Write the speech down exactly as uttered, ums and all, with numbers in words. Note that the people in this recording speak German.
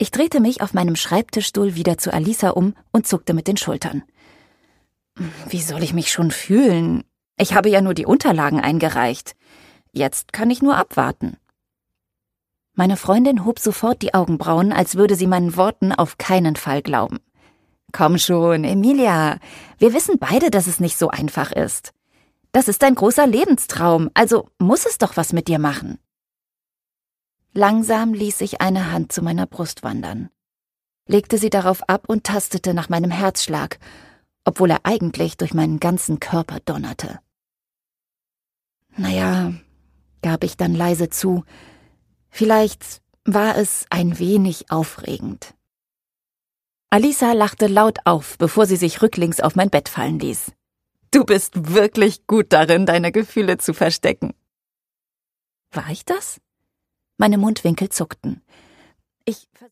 Ich drehte mich auf meinem Schreibtischstuhl wieder zu Alisa um und zuckte mit den Schultern. Wie soll ich mich schon fühlen? Ich habe ja nur die Unterlagen eingereicht. Jetzt kann ich nur abwarten. Meine Freundin hob sofort die Augenbrauen, als würde sie meinen Worten auf keinen Fall glauben. Komm schon, Emilia, wir wissen beide, dass es nicht so einfach ist. Das ist ein großer Lebenstraum, also muss es doch was mit dir machen. Langsam ließ ich eine Hand zu meiner Brust wandern, legte sie darauf ab und tastete nach meinem Herzschlag, obwohl er eigentlich durch meinen ganzen Körper donnerte. Naja, gab ich dann leise zu, vielleicht war es ein wenig aufregend. Alisa lachte laut auf, bevor sie sich rücklings auf mein Bett fallen ließ. Du bist wirklich gut darin, deine Gefühle zu verstecken. War ich das? Meine Mundwinkel zuckten. Ich